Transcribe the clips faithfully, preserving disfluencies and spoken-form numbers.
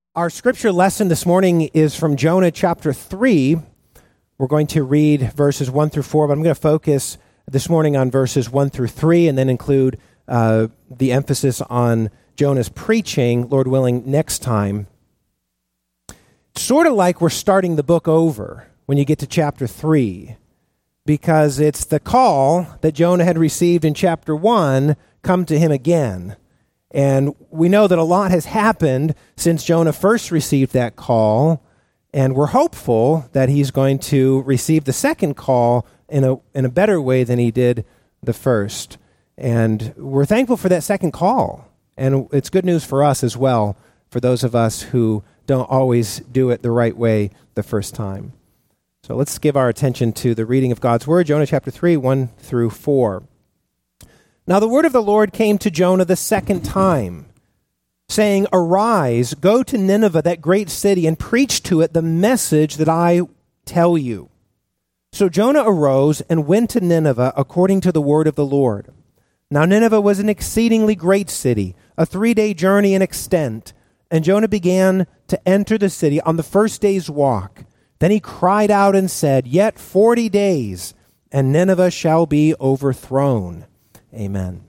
Our scripture lesson this morning is from Jonah chapter three. We're going to read verses one through four, but I'm going to focus this morning on verses one through three and then include uh, the emphasis on Jonah's preaching, Lord willing, next time. It's sort of like we're starting the book over when you get to chapter three, because it's the call that Jonah had received in chapter one come to him again. And we know that a lot has happened since Jonah first received that call, and we're hopeful that he's going to receive the second call in a in a better way than he did the first. And we're thankful for that second call. And it's good news for us as well, for those of us who don't always do it the right way the first time. So let's give our attention to the reading of God's Word, Jonah chapter three, one through four. Now the word of the Lord came to Jonah the second time, saying, "Arise, go to Nineveh, that great city, and preach to it the message that I tell you." So Jonah arose and went to Nineveh according to the word of the Lord. Now Nineveh was an exceedingly great city, a three-day journey in extent, and Jonah began to enter the city on the first day's walk. Then he cried out and said, "Yet forty days, and Nineveh shall be overthrown." Amen.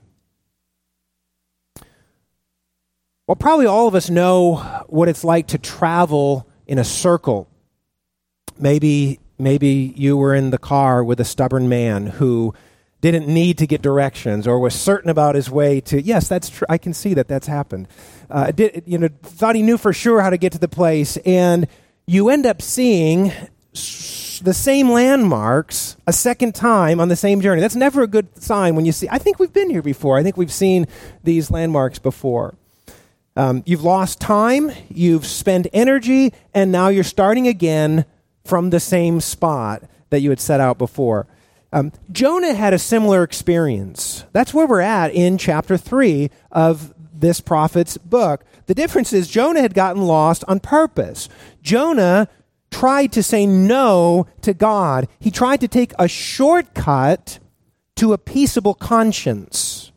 Well, probably all of us know what it's like to travel in a circle. Maybe, maybe you were in the car with a stubborn man who didn't need to get directions or was certain about his way to, yes, that's true. I can see that that's happened. Uh, did, you know, thought he knew for sure how to get to the place, and you end up seeing the same landmarks a second time on the same journey. That's never a good sign when you see, I think we've been here before. I think we've seen these landmarks before. Um, you've lost time, you've spent energy, and now you're starting again from the same spot that you had set out before. Um, Jonah had a similar experience. That's where we're at in chapter three of this prophet's book. The difference is Jonah had gotten lost on purpose. Jonah tried to say no to God. He tried to take a shortcut to a peaceable conscience.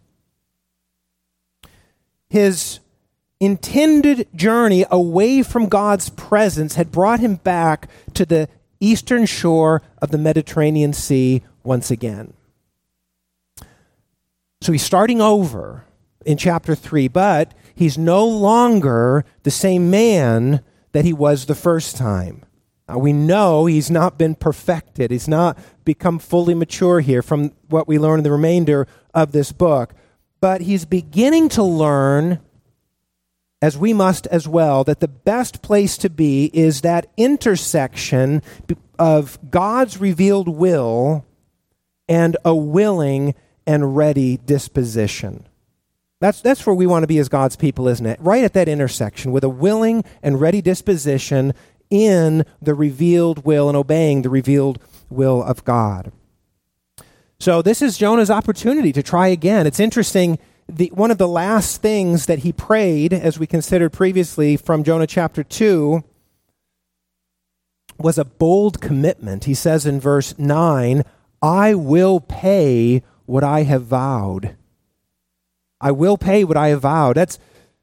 His intended journey away from God's presence had brought him back to the eastern shore of the Mediterranean Sea once again. So he's starting over in chapter three, but he's no longer the same man that he was the first time. Uh, we know he's not been perfected. He's not become fully mature here from what we learn in the remainder of this book. But he's beginning to learn, as we must as well, that the best place to be is that intersection of God's revealed will and a willing and ready disposition. That's, that's where we want to be as God's people, isn't it? Right at that intersection with a willing and ready disposition in the revealed will and obeying the revealed will of God. So this is Jonah's opportunity to try again. It's interesting, the, one of the last things that he prayed, as we considered previously from Jonah chapter two, was a bold commitment. He says in verse nine, "I will pay what I have vowed." I will pay what I have vowed. That's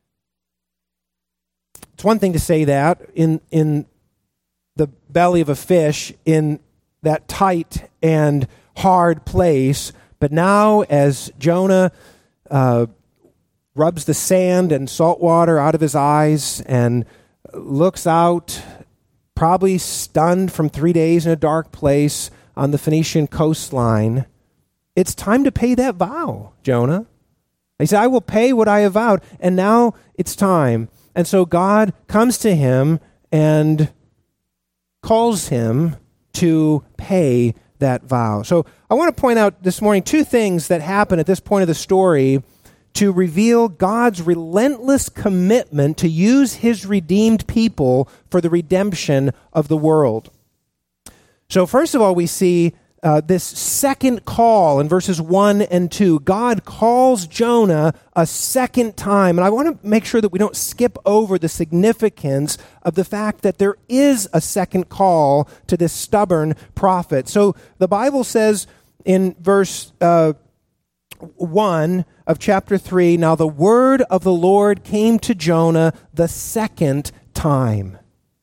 it's one thing to say that in in the belly of a fish in that tight and hard place, but now as Jonah uh, rubs the sand and salt water out of his eyes and looks out, probably stunned from three days in a dark place on the Phoenician coastline, it's time to pay that vow, Jonah. He said, "I will pay what I have vowed," and now it's time. And so God comes to him and calls him to pay that vow. So I want to point out this morning two things that happen at this point of the story to reveal God's relentless commitment to use his redeemed people for the redemption of the world. So first of all, we see Uh, this second call in verses one and two. God calls Jonah a second time. And I want to make sure that we don't skip over the significance of the fact that there is a second call to this stubborn prophet. So the Bible says in verse uh, one of chapter three, "Now the word of the Lord came to Jonah the second time.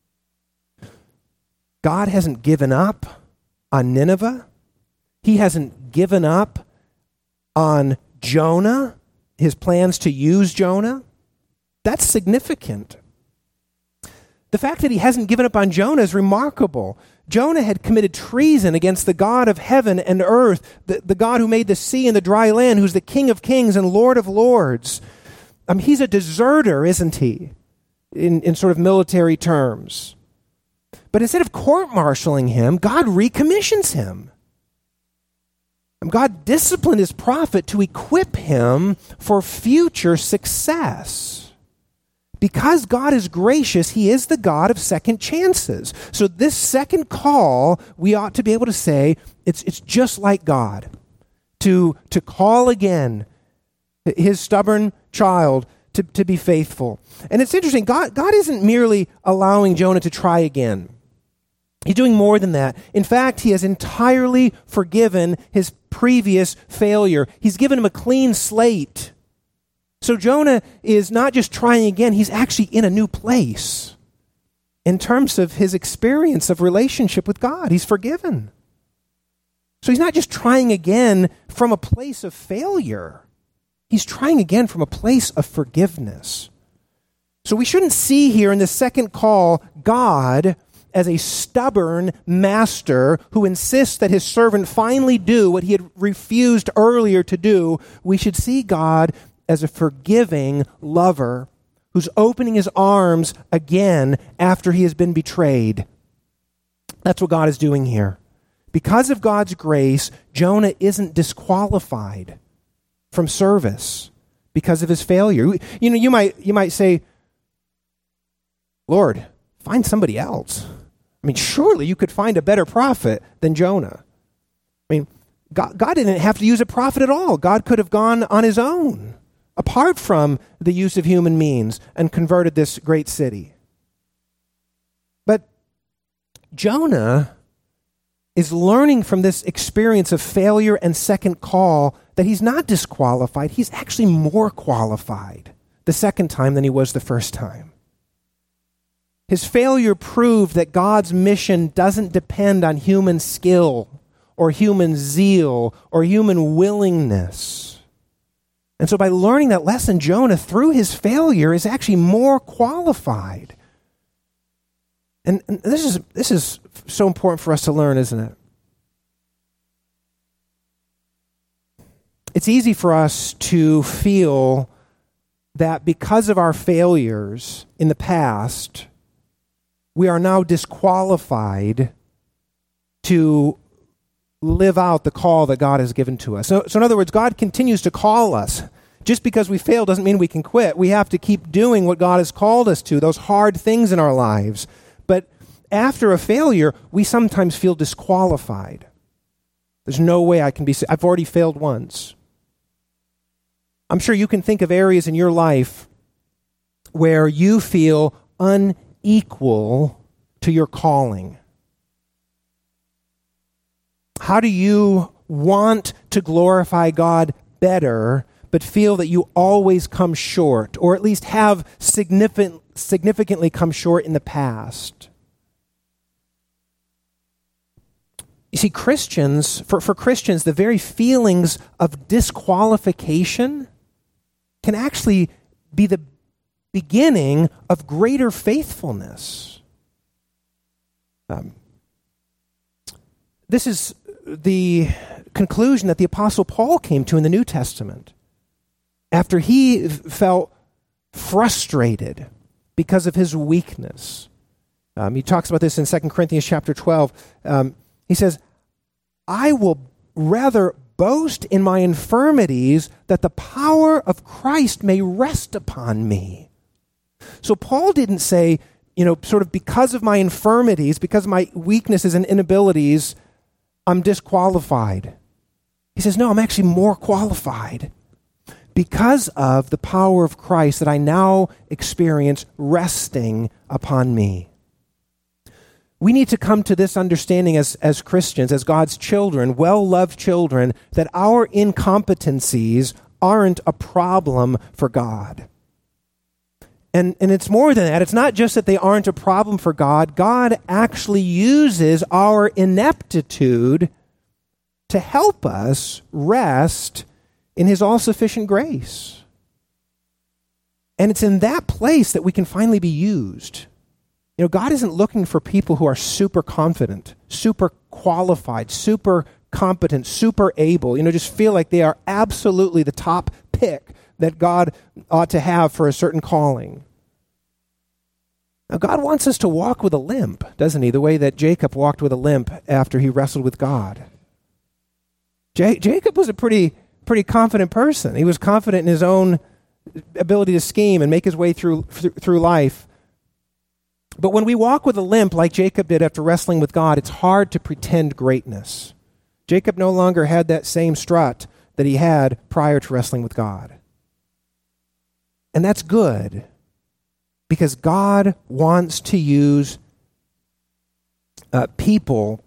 God hasn't given up on Nineveh. He hasn't given up on Jonah, his plans to use Jonah. That's significant. The fact that he hasn't given up on Jonah is remarkable. Jonah had committed treason against the God of heaven and earth, the, the God who made the sea and the dry land, who's the King of kings and Lord of lords. Um, he's a deserter, isn't he, in, in sort of military terms. But instead of court-martialing him, God recommissions him. God disciplined his prophet to equip him for future success. Because God is gracious, he is the God of second chances. So this second call, we ought to be able to say, it's, it's just like God. To, to call again his stubborn child to, to be faithful. And it's interesting, God, God isn't merely allowing Jonah to try again. He's doing more than that. In fact, he has entirely forgiven his previous failure. He's given him a clean slate. So Jonah is not just trying again, he's actually in a new place. In terms of his experience of relationship with God, he's forgiven. So he's not just trying again from a place of failure. He's trying again from a place of forgiveness. So we shouldn't see here in the second call God as a stubborn master who insists that his servant finally do what he had refused earlier to do. We should see God as a forgiving lover who's opening his arms again after he has been betrayed. That's what God is doing here. Because of God's grace, Jonah isn't disqualified from service because of his failure. You know, you might you might say, Lord, find somebody else. I mean, surely you could find a better prophet than Jonah. I mean, God, God didn't have to use a prophet at all. God could have gone on his own, apart from the use of human means, and converted this great city. But Jonah is learning from this experience of failure and second call that he's not disqualified. He's actually more qualified the second time than he was the first time. His failure proved that God's mission doesn't depend on human skill or human zeal or human willingness. And so by learning that lesson, Jonah, through his failure, is actually more qualified. And, and this is this is so important for us to learn, isn't it? It's easy for us to feel that because of our failures in the past, we are now disqualified to live out the call that God has given to us. So, so in other words, God continues to call us. Just because we fail doesn't mean we can quit. We have to keep doing what God has called us to, those hard things in our lives. But after a failure, we sometimes feel disqualified. There's no way I can be, I've already failed once. I'm sure you can think of areas in your life where you feel unequal to your calling. How do you want to glorify God better, but feel that you always come short, or at least have significant, significantly come short in the past? You see, Christians, for, for Christians, the very feelings of disqualification can actually be the beginning of greater faithfulness. Um, this is the conclusion that the Apostle Paul came to in the New Testament after he felt frustrated because of his weakness. Um, he talks about this in Second Corinthians chapter twelve. Um, he says, I will rather boast in my infirmities that the power of Christ may rest upon me. So Paul didn't say, you know, sort of because of my infirmities, because of my weaknesses and inabilities, I'm disqualified. He says, no, I'm actually more qualified because of the power of Christ that I now experience resting upon me. We need to come to this understanding as, as Christians, as God's children, well-loved children, that our incompetencies aren't a problem for God. And, and it's more than that. It's not just that they aren't a problem for God. God actually uses our ineptitude to help us rest in his all-sufficient grace. And it's in that place that we can finally be used. You know, God isn't looking for people who are super confident, super qualified, super competent, super able, you know, just feel like they are absolutely the top pick that God ought to have for a certain calling. Now, God wants us to walk with a limp, doesn't he? The way that Jacob walked with a limp after he wrestled with God. J- Jacob was a pretty, pretty confident person. He was confident in his own ability to scheme and make his way through, through, through life. But when we walk with a limp like Jacob did after wrestling with God, it's hard to pretend greatness. Jacob no longer had that same strut that he had prior to wrestling with God. And that's good, because God wants to use uh, people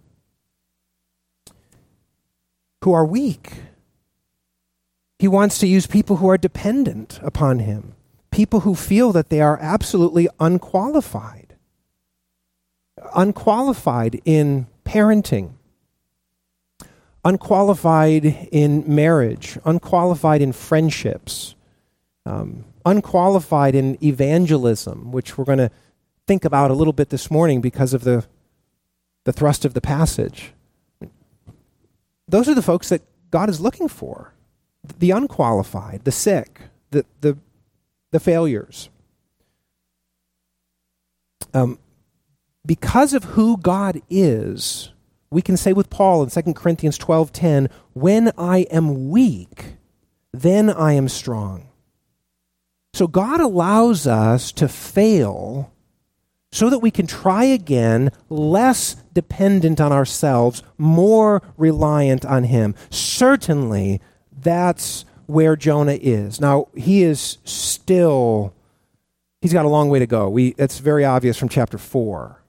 who are weak. He wants to use people who are dependent upon him, people who feel that they are absolutely unqualified, unqualified in parenting, unqualified in marriage, unqualified in friendships, um, unqualified in evangelism, which we're going to think about a little bit this morning because of the, the thrust of the passage. Those are the folks that God is looking for. The unqualified, the sick, the the, the failures. Um, because of who God is, we can say with Paul in Second Corinthians twelve ten, when I am weak, then I am strong. So God allows us to fail so that we can try again, less dependent on ourselves, more reliant on him. Certainly, that's where Jonah is. Now, he is still, he's got a long way to go. We, it's very obvious from chapter four.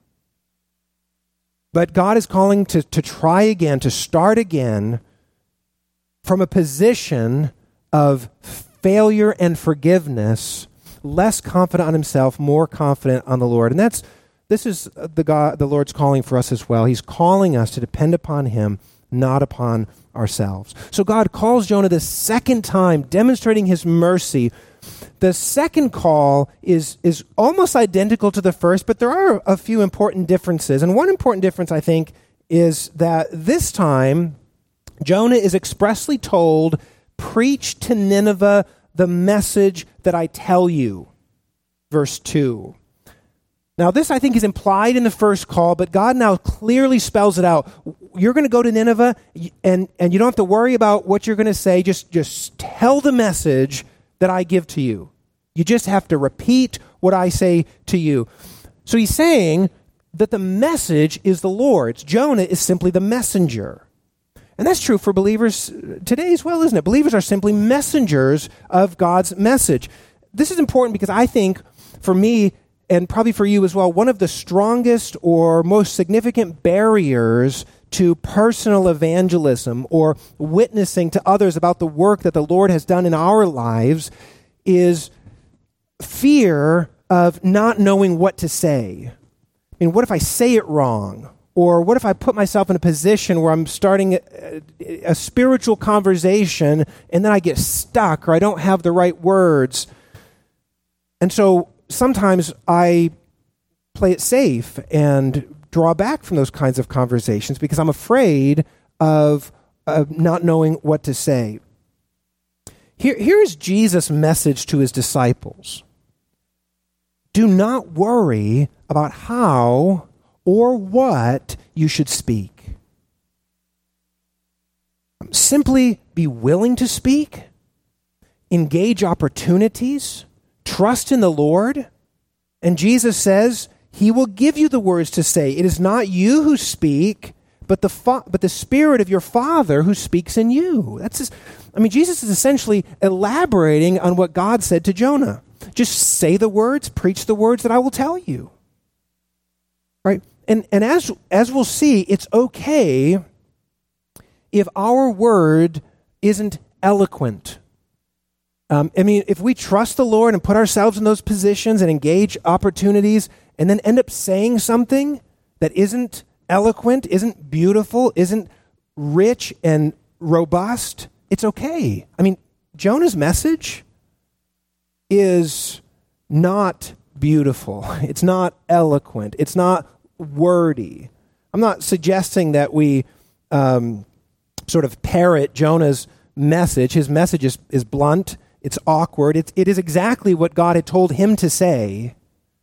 But God is calling to, to try again, to start again from a position of failure and forgiveness, less confident on himself, more confident on the Lord. And that's this is the God, the Lord's calling for us as well. He's calling us to depend upon him, not upon ourselves. So God calls Jonah the second time, demonstrating his mercy. The second call is, is almost identical to the first, but there are a few important differences. And one important difference, I think, is that this time, Jonah is expressly told, preach to Nineveh the message that I tell you. Verse two. Now, this, I think, is implied in the first call, but God now clearly spells it out. You're going to go to Nineveh, and, and you don't have to worry about what you're going to say. Just, just tell the message that I give to you. You just have to repeat what I say to you. So he's saying that the message is the Lord's. Jonah is simply the messenger. And that's true for believers today as well, isn't it? Believers are simply messengers of God's message. This is important because I think, for me, and probably for you as well, one of the strongest or most significant barriers to personal evangelism or witnessing to others about the work that the Lord has done in our lives is fear of not knowing what to say. I mean, what if I say it wrong? Or what if I put myself in a position where I'm starting a, a spiritual conversation and then I get stuck or I don't have the right words? And so sometimes I play it safe and draw back from those kinds of conversations because I'm afraid of, of not knowing what to say. Here, here's Jesus' message to his disciples. Do not worry about how or what you should speak. Simply be willing to speak, engage opportunities, trust in the Lord, and Jesus says he will give you the words to say. It is not you who speak, but the fa- but the Spirit of your Father who speaks in you. That's just, I mean, Jesus is essentially elaborating on what God said to Jonah. Just say the words, preach the words that I will tell you. Right? And and as as we'll see, it's okay if our word isn't eloquent. Um, I mean, if we trust the Lord and put ourselves in those positions and engage opportunities and then end up saying something that isn't eloquent, isn't beautiful, isn't rich and robust, it's okay. I mean, Jonah's message is not beautiful. It's not eloquent. It's not wordy. I'm not suggesting that we um, sort of parrot Jonah's message. His message is, is blunt. It's awkward. It's, it is exactly what God had told him to say.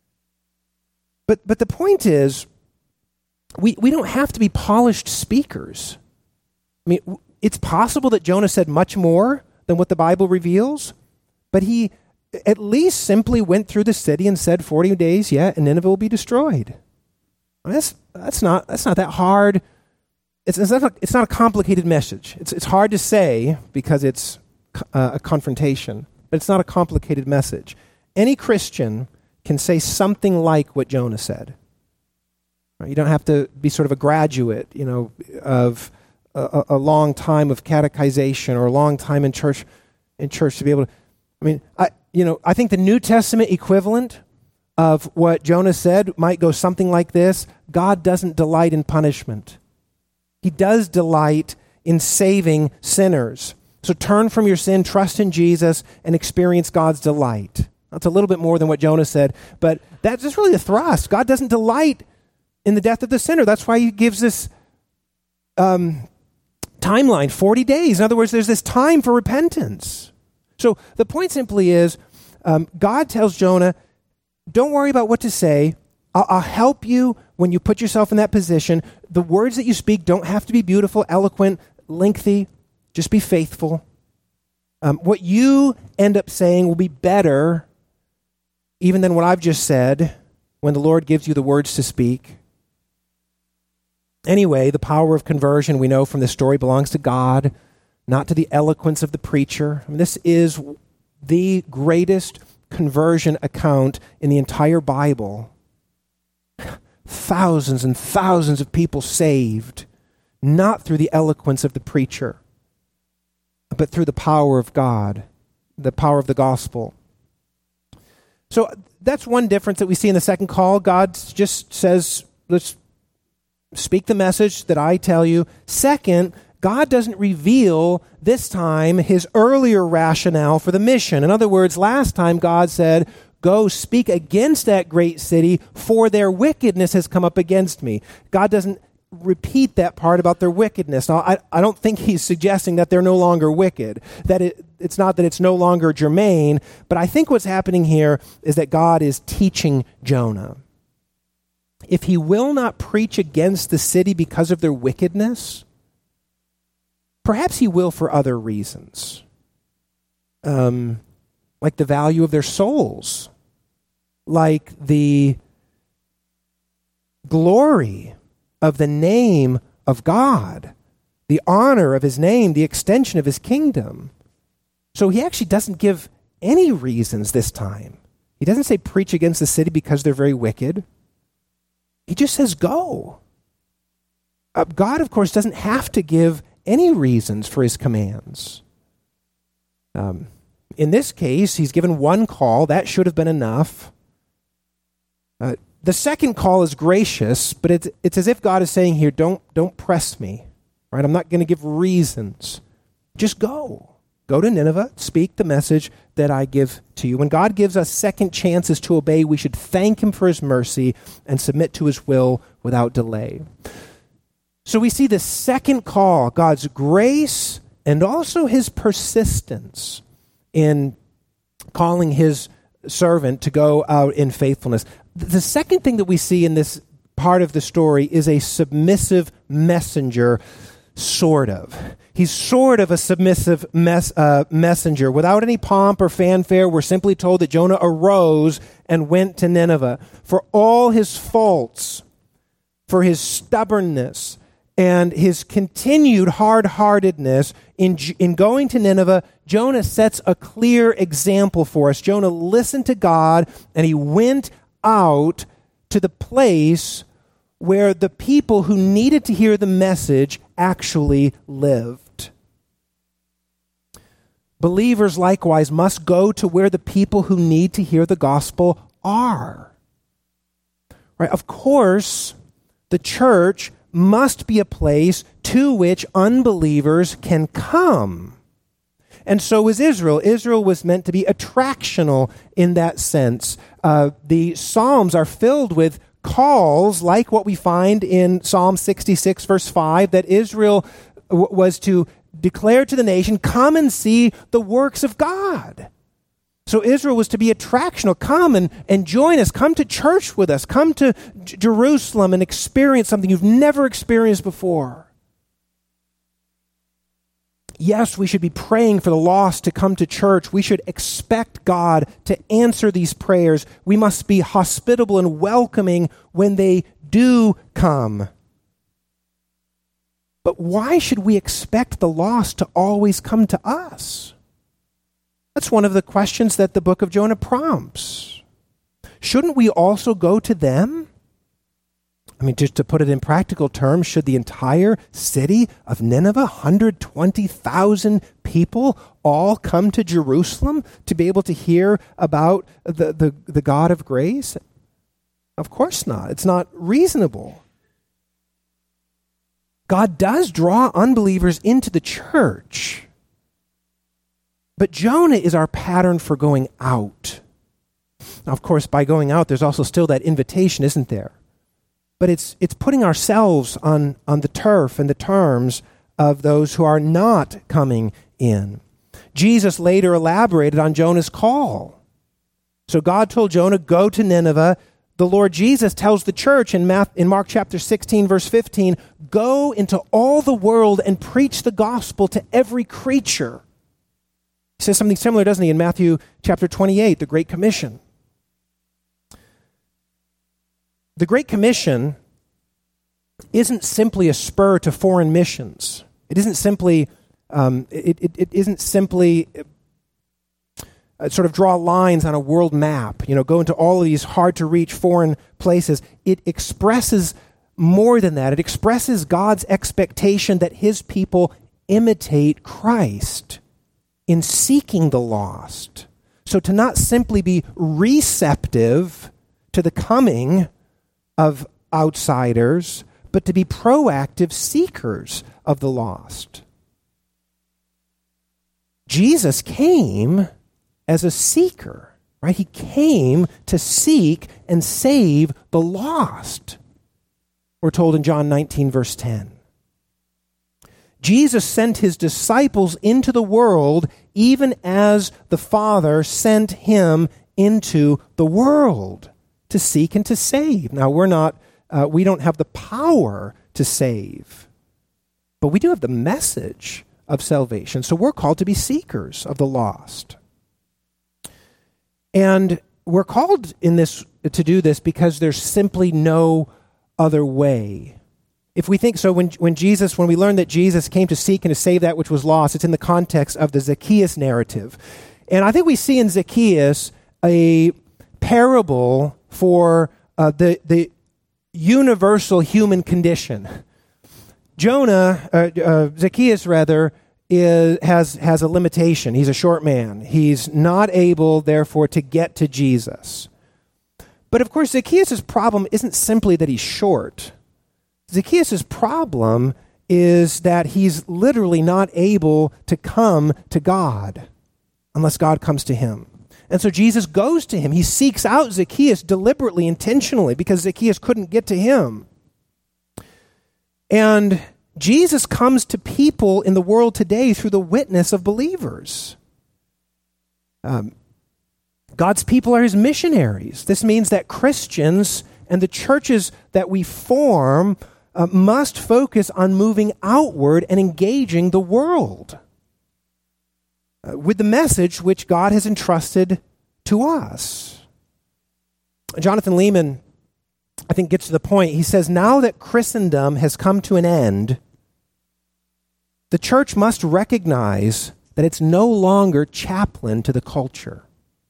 But but the point is, we, we don't have to be polished speakers. I mean, it's possible that Jonah said much more than what the Bible reveals, but he at least simply went through the city and said forty days yet, and Nineveh will be destroyed. I mean, that's that's not that's not that hard. It's it's not a, it's not a complicated message. It's it's hard to say because it's uh, a confrontation, but it's not a complicated message. Any Christian can say something like what Jonah said. Right? You don't have to be sort of a graduate, you know, of a, a long time of catechization or a long time in church in church to be able to. I mean, I you know I think the New Testament equivalent of what Jonah said might go something like this: God doesn't delight in punishment. He does delight in saving sinners. So turn from your sin, trust in Jesus, and experience God's delight. That's a little bit more than what Jonah said, but that's just really the thrust. God doesn't delight in the death of the sinner. That's why he gives this um, timeline, forty days. In other words, there's this time for repentance. So the point simply is, um, God tells Jonah, don't worry about what to say. I'll, I'll help you when you put yourself in that position. The words that you speak don't have to be beautiful, eloquent, lengthy. Just be faithful. Um, what you end up saying will be better even than what I've just said when the Lord gives you the words to speak. Anyway, the power of conversion, we know from this story, belongs to God, not to the eloquence of the preacher. I mean, this is the greatest conversion account in the entire Bible. Thousands and thousands of people saved, not through the eloquence of the preacher, but through the power of God, the power of the gospel. So that's one difference that we see in the second call. God just says, let's speak the message that I tell you. Second, God doesn't reveal this time his earlier rationale for the mission. In other words, last time God said, go speak against that great city, for their wickedness has come up against me. God doesn't repeat that part about their wickedness. Now, I, I don't think he's suggesting that they're no longer wicked, that it, it's not that it's no longer germane, but I think what's happening here is that God is teaching Jonah. If he will not preach against the city because of their wickedness, perhaps he will for other reasons, um, like the value of their souls, like the glory of the name of God, the honor of his name, the extension of his kingdom. So he actually doesn't give any reasons this time. He doesn't say preach against the city because they're very wicked. He just says go. Uh, God, of course, doesn't have to give any reasons for his commands. Um, in this case, he's given one call. That should have been enough. Uh, The second call is gracious, but it's, it's as if God is saying here, don't, don't press me, right? I'm not going to give reasons. Just go. Go to Nineveh, speak the message that I give to you. When God gives us second chances to obey, we should thank him for his mercy and submit to his will without delay. So we see the second call, God's grace and also his persistence in calling his servant to go out in faithfulness. The second thing that we see in this part of the story is a submissive messenger, sort of. He's sort of a submissive mes- uh, messenger. Without any pomp or fanfare, we're simply told that Jonah arose and went to Nineveh. For all his faults, for his stubbornness, and his continued hard-heartedness in, in going to Nineveh, Jonah sets a clear example for us. Jonah listened to God, and he went out to the place where the people who needed to hear the message actually lived. believers likewise must go to where the people who need to hear the gospel are. Right? Of course, the church must be a place to which unbelievers can come. And so was Israel. Israel was meant to be attractional in that sense. Uh, the Psalms are filled with calls, like what we find in Psalm sixty-six, verse five, that Israel w- was to declare to the nation, come and see the works of God. So Israel was to be attractional. Come and, and join us. Come to church with us. Come to J- Jerusalem and experience something you've never experienced before. Yes, we should be praying for the lost to come to church. We should expect God to answer these prayers. We must be hospitable and welcoming when they do come. But why should we expect the lost to always come to us? That's one of the questions that the book of Jonah prompts. Shouldn't we also go to them? I mean, just to put it in practical terms, should the entire city of Nineveh, one hundred twenty thousand people, all come to Jerusalem to be able to hear about the, the, the God of grace? Of course not. It's not reasonable. God does draw unbelievers into the church. But Jonah is our pattern for going out. Now, of course, by going out, there's also still that invitation, isn't there? But it's it's putting ourselves on, on the turf and the terms of those who are not coming in. Jesus later elaborated on Jonah's call. So God told Jonah, go to Nineveh. The Lord Jesus tells the church in, Math, in Mark chapter sixteen, verse fifteen, go into all the world and preach the gospel to every creature. He says something similar, doesn't he, in Matthew chapter twenty-eight, the Great Commission. The Great Commission isn't simply a spur to foreign missions. It isn't simply, um, it, it, it isn't simply uh, sort of draw lines on a world map, you know, go into all of these hard-to-reach foreign places. It expresses more than that. It expresses God's expectation that his people imitate Christ in seeking the lost. So to not simply be receptive to the coming of outsiders, but to be proactive seekers of the lost. Jesus came as a seeker, right? He came to seek and save the lost. We're told in John nineteen, verse ten. Jesus sent his disciples into the world even as the Father sent him into the world to seek and to save. Now, we're not, uh, we don't have the power to save, but we do have the message of salvation. So we're called to be seekers of the lost. And we're called in this to do this because there's simply no other way. If we think so, when, when Jesus, when we learn that Jesus came to seek and to save that which was lost, it's in the context of the Zacchaeus narrative. And I think we see in Zacchaeus a parable for uh, the, the universal human condition. Jonah, uh, uh, Zacchaeus rather, is, has, has a limitation. He's a short man. He's not able, therefore, to get to Jesus. But of course, Zacchaeus' problem isn't simply that he's short. Zacchaeus' problem is that he's literally not able to come to God unless God comes to him. And so Jesus goes to him. He seeks out Zacchaeus deliberately, intentionally, because Zacchaeus couldn't get to him. And Jesus comes to people in the world today through the witness of believers. Um, God's people are his missionaries. This means that Christians and the churches that we form uh, must focus on moving outward and engaging the world uh, with the message which God has entrusted to us. Jonathan Leeman, I think, gets to the point. He says, now that Christendom has come to an end, the church must recognize that it's no longer chaplain to the culture.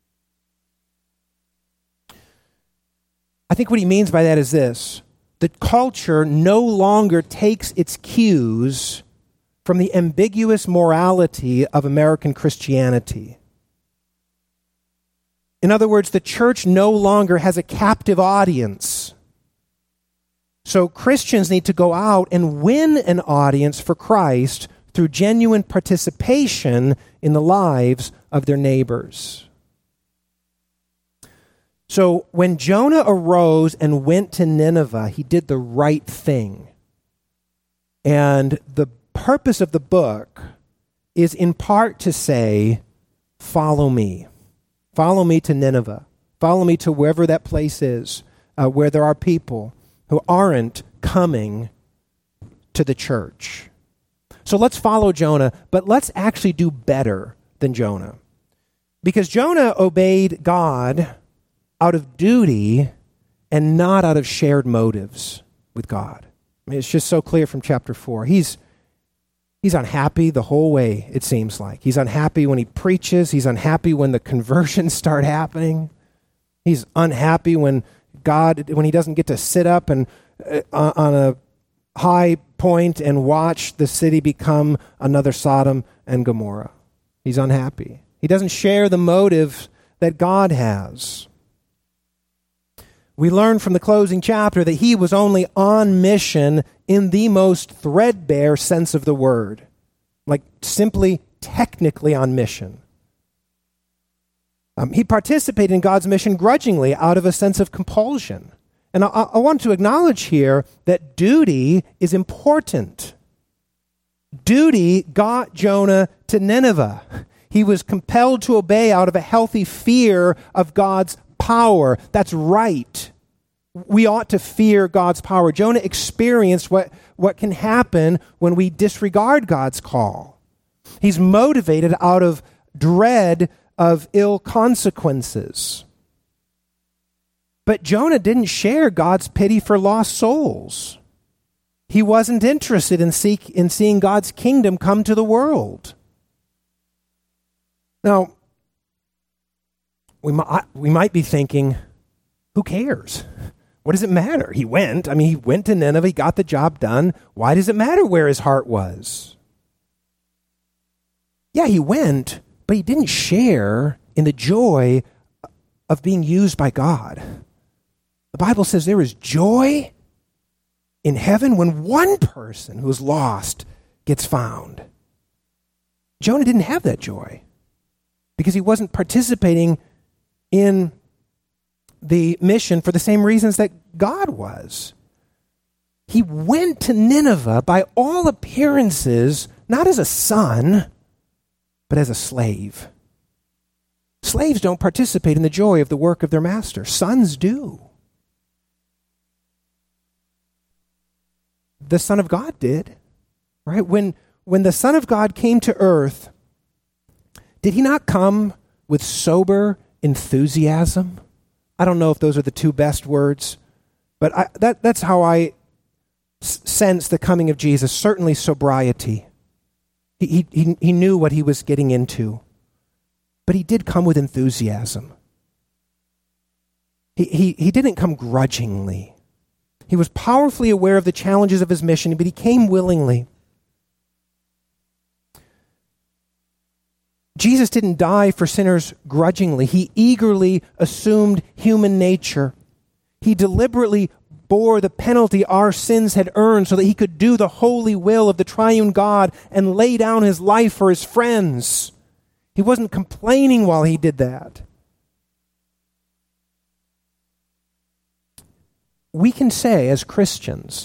I think what he means by that is this: the culture no longer takes its cues from the ambiguous morality of American Christianity. In other words, the church no longer has a captive audience. So Christians need to go out and win an audience for Christ through genuine participation in the lives of their neighbors. So when Jonah arose and went to Nineveh, he did the right thing. And the purpose of the book is in part to say, follow me. Follow me to Nineveh. Follow me to wherever that place is, uh, where there are people who aren't coming to the church. So let's follow Jonah, but let's actually do better than Jonah. Because Jonah obeyed God out of duty and not out of shared motives with God. I mean, it's just so clear from chapter four. He's He's unhappy the whole way, it seems like. He's unhappy when he preaches. He's unhappy when the conversions start happening. He's unhappy when God, when he doesn't get to sit up and uh, on a high point and watch the city become another Sodom and Gomorrah. He's unhappy. He doesn't share the motive that God has. We learn from the closing chapter that he was only on mission in the most threadbare sense of the word, like simply technically on mission. Um, he participated in God's mission grudgingly out of a sense of compulsion. And I, I want to acknowledge here that duty is important. Duty got Jonah to Nineveh. He was compelled to obey out of a healthy fear of God's power. That's right. We ought to fear God's power. Jonah experienced what, what can happen when we disregard God's call. He's motivated out of dread of ill consequences. But Jonah didn't share God's pity for lost souls. He wasn't interested in, seek, in seeing God's kingdom come to the world. Now, we might, we might be thinking, who cares? What does it matter? He went. I mean, he went to Nineveh. He got the job done. Why does it matter where his heart was? Yeah, he went, but he didn't share in the joy of being used by God. The Bible says there is joy in heaven when one person who is lost gets found. Jonah didn't have that joy because he wasn't participating in the mission for the same reasons that God was. He went to Nineveh by all appearances, not as a son, but as a slave. Slaves don't participate in the joy of the work of their master. Sons do. The Son of God did, right? When, when the Son of God came to earth, did he not come with sober enthusiasm? I don't know if those are the two best words, but I, that, that's how I s- sense the coming of Jesus, certainly sobriety. He, he, he knew what he was getting into, but he did come with enthusiasm. He, he, he didn't come grudgingly. He was powerfully aware of the challenges of his mission, but he came willingly. Jesus didn't die for sinners grudgingly. He eagerly assumed human nature. He deliberately bore the penalty our sins had earned so that he could do the holy will of the triune God and lay down his life for his friends. He wasn't complaining while he did that. We can say as Christians,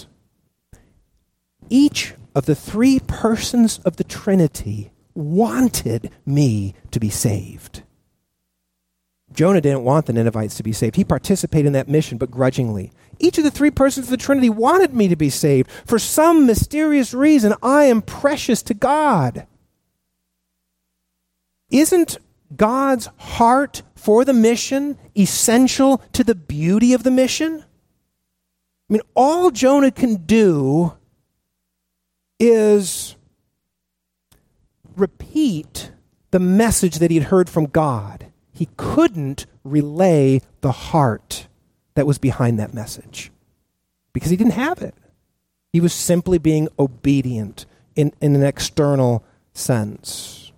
each of the three persons of the Trinity wanted me to be saved. Jonah didn't want the Ninevites to be saved. He participated in that mission, but grudgingly. Each of the three persons of the Trinity wanted me to be saved. For some mysterious reason, I am precious to God. Isn't God's heart for the mission essential to the beauty of the mission? I mean, all Jonah can do is repeat the message that he'd heard from God. He couldn't relay the heart that was behind that message because he didn't have it. He was simply being obedient in, in an external sense.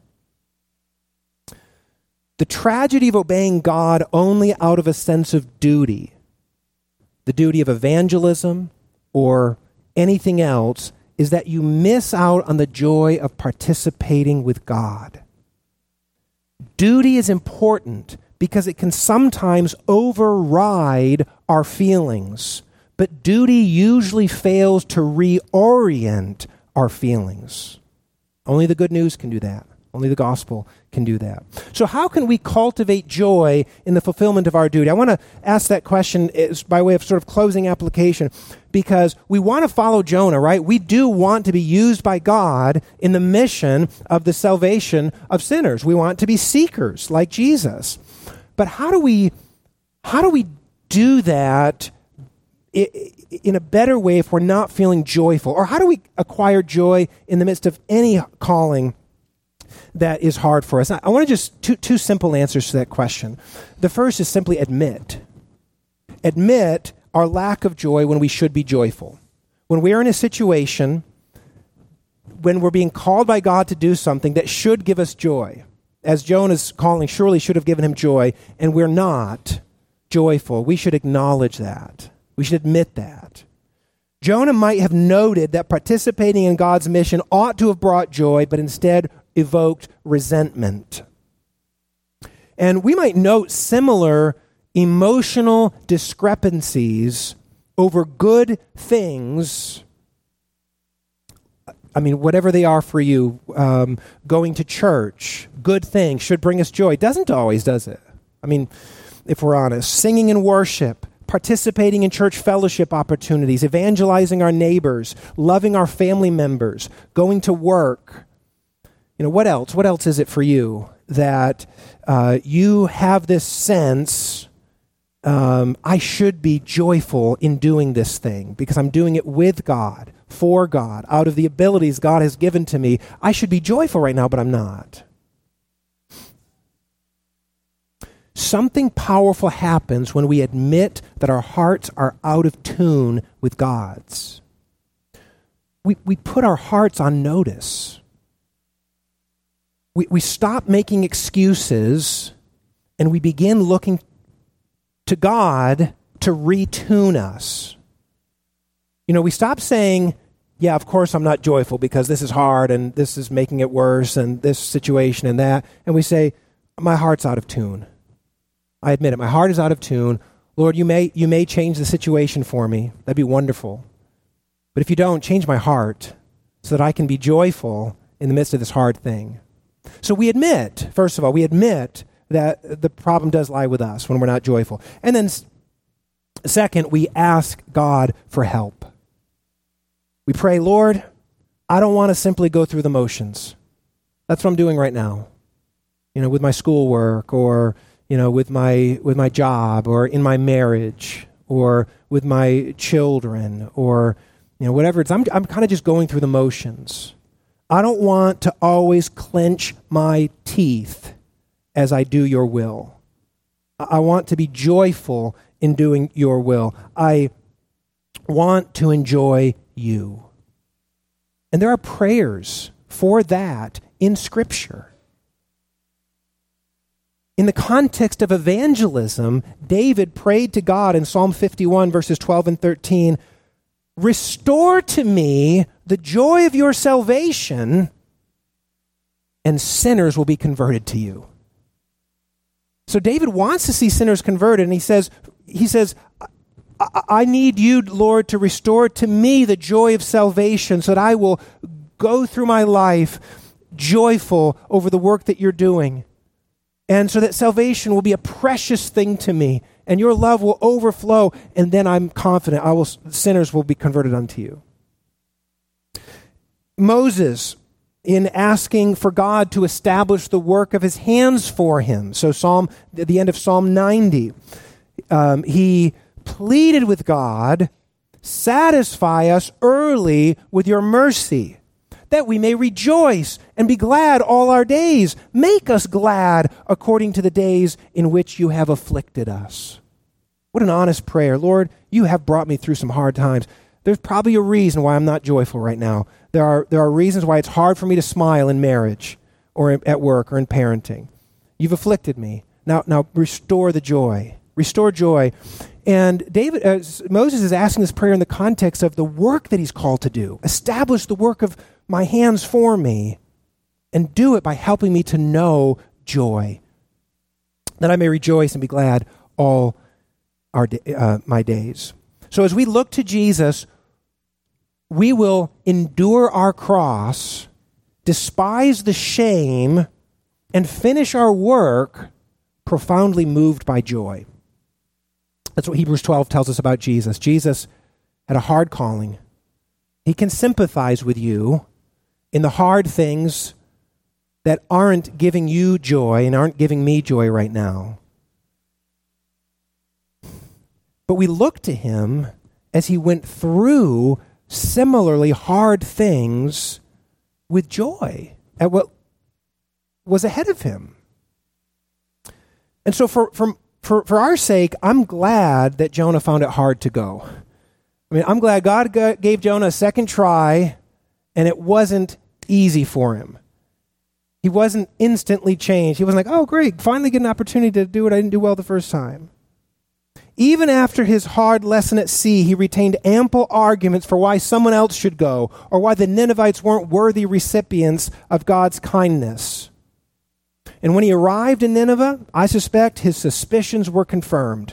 The tragedy of obeying God only out of a sense of duty, the duty of evangelism or anything else, is that you miss out on the joy of participating with God. Duty is important because it can sometimes override our feelings, but duty usually fails to reorient our feelings. Only the good news can do that. Only the gospel can do that. So how can we cultivate joy in the fulfillment of our duty? I want to ask that question is by way of sort of closing application, because we want to follow Jonah, right? We do want to be used by God in the mission of the salvation of sinners. We want to be seekers like Jesus. But how do we, how do we do that in a better way if we're not feeling joyful? Or how do we acquire joy in the midst of any calling that is hard for us? I want to just two two simple answers to that question. The first is simply admit. Admit our lack of joy when we should be joyful. When we are in a situation, when we're being called by God to do something that should give us joy, as Jonah's calling surely should have given him joy, and we're not joyful, we should acknowledge that. We should admit that. Jonah might have noted that participating in God's mission ought to have brought joy, but instead evoked resentment. And we might note similar emotional discrepancies over good things. I mean, whatever they are for you, um, going to church, good things should bring us joy. Doesn't always, does it? I mean, if we're honest, singing in worship, participating in church fellowship opportunities, evangelizing our neighbors, loving our family members, going to work. You know, what else? What else is it for you that uh, you have this sense, um, I should be joyful in doing this thing because I'm doing it with God, for God, out of the abilities God has given to me. I should be joyful right now, but I'm not. Something powerful happens when we admit that our hearts are out of tune with God's. We, we put our hearts on notice. We, we stop making excuses and we begin looking to God to retune us. You know, we stop saying, yeah, of course I'm not joyful because this is hard and this is making it worse and this situation and that. And we say, my heart's out of tune. I admit it. My heart is out of tune. Lord, you may you may change the situation for me. That'd be wonderful. But if you don't, change my heart so that I can be joyful in the midst of this hard thing. So we admit, first of all, we admit that the problem does lie with us when we're not joyful. And then second, we ask God for help. We pray, Lord, I don't want to simply go through the motions. That's what I'm doing right now. You know, with my schoolwork or you know, with my with my job or in my marriage or with my children or, you know, whatever it's, I'm I'm kind of just going through the motions. I don't want to always clench my teeth as I do your will. I want to be joyful in doing your will. I want to enjoy you. And there are prayers for that in Scripture. In the context of evangelism, David prayed to God in Psalm fifty-one, verses twelve and thirteen, restore to me the joy of your salvation, and sinners will be converted to you. So David wants to see sinners converted, and he says, he says, I, I need you, Lord, to restore to me the joy of salvation so that I will go through my life joyful over the work that you're doing. And so that salvation will be a precious thing to me, and your love will overflow, and then I'm confident I will sinners will be converted unto you. Moses, in asking for God to establish the work of his hands for him, so Psalm at the end of Psalm ninety, um, he pleaded with God, satisfy us early with your mercy, that we may rejoice and be glad all our days. Make us glad according to the days in which you have afflicted us. What an honest prayer. Lord, you have brought me through some hard times. there's probably a reason why I'm not joyful right now. There are, there are reasons why it's hard for me to smile in marriage or in, at work or in parenting. You've afflicted me. Now, now restore the joy. Restore joy. And David, uh, Moses is asking this prayer in the context of the work that he's called to do. Establish the work of my hands for me, and do it by helping me to know joy, that I may rejoice and be glad all our uh, my days. So as we look to Jesus, we will endure our cross, despise the shame, and finish our work profoundly moved by joy. That's what Hebrews twelve tells us about Jesus. Jesus had a hard calling. He can sympathize with you in the hard things that aren't giving you joy and aren't giving me joy right now. But we look to him as he went through similarly hard things with joy at what was ahead of him. And so for, for, for, for our sake, I'm glad that Jonah found it hard to go. I mean, I'm glad God gave Jonah a second try, and it wasn't easy for him. He wasn't instantly changed. He wasn't like, oh, great, finally get an opportunity to do what I didn't do well the first time. Even after his hard lesson at sea, he retained ample arguments for why someone else should go, or why the Ninevites weren't worthy recipients of God's kindness. And when he arrived in Nineveh, I suspect his suspicions were confirmed.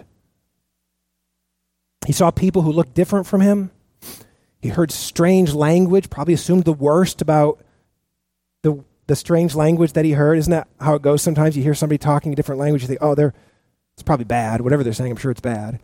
He saw people who looked different from him. He heard strange language, probably assumed the worst about the, the strange language that he heard. Isn't that how it goes sometimes? You hear somebody talking a different language, you think, oh, they're it's probably bad. Whatever they're saying, I'm sure it's bad.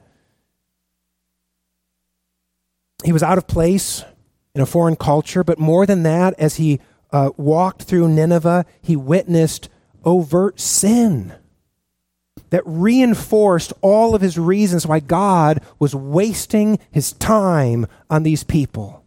He was out of place in a foreign culture, but more than that, as he uh, walked through Nineveh, he witnessed overt sin that reinforced all of his reasons why God was wasting his time on these people.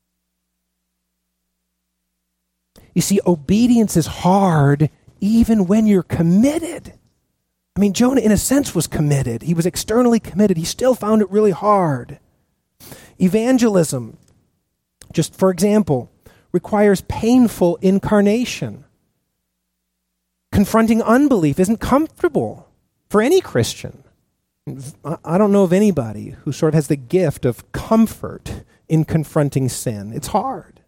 You see, obedience is hard even when you're committed. I mean, Jonah, in a sense, was committed. He was externally committed. He still found it really hard. Evangelism, just for example, requires painful incarnation. Confronting unbelief isn't comfortable for any Christian. I don't know of anybody who sort of has the gift of comfort in confronting sin. It's hard.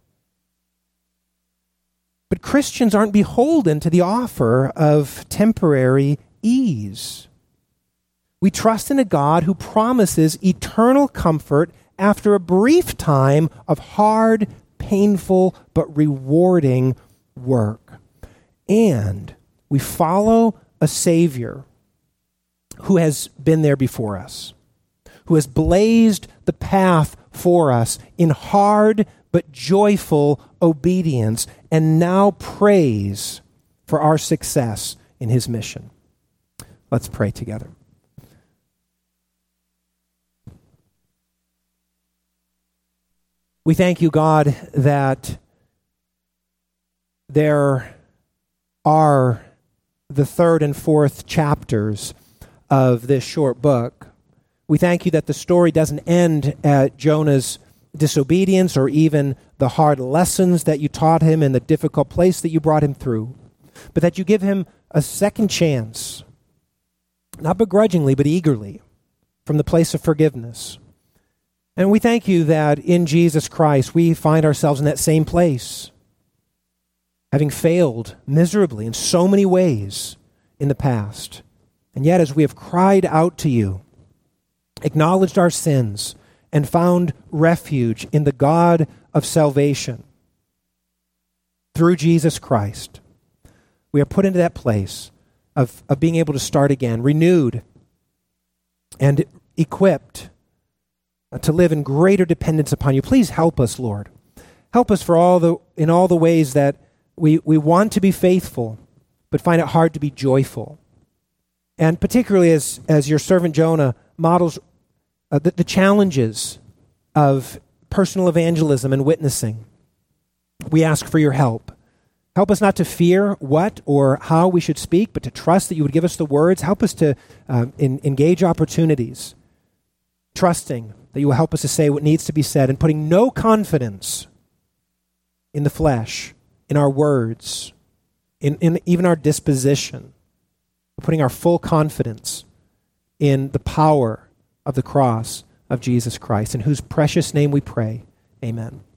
But Christians aren't beholden to the offer of temporary ease. We trust in a God who promises eternal comfort after a brief time of hard, painful, but rewarding work. And we follow a Savior who has been there before us, who has blazed the path for us in hard but joyful obedience, and now prays for our success in his mission. Let's pray together. We thank you, God, that there are the third and fourth chapters of this short book. We thank you that the story doesn't end at Jonah's disobedience or even the hard lessons that you taught him and the difficult place that you brought him through, but that you give him a second chance, not begrudgingly, but eagerly, from the place of forgiveness. And we thank you that in Jesus Christ we find ourselves in that same place, having failed miserably in so many ways in the past. And yet, as we have cried out to you, acknowledged our sins, and found refuge in the God of salvation through Jesus Christ, we are put into that place of, of being able to start again, renewed and equipped to live in greater dependence upon you. Please help us, Lord. Help us for all the in all the ways that we, we want to be faithful, but find it hard to be joyful. And particularly as, as your servant Jonah models uh, the, the challenges of personal evangelism and witnessing, we ask for your help. Help us not to fear what or how we should speak, but to trust that you would give us the words. Help us to uh, in, engage opportunities, trusting that you will help us to say what needs to be said, and putting no confidence in the flesh, in our words, in, in even our disposition, putting our full confidence in the power of the cross of Jesus Christ, in whose precious name we pray. Amen.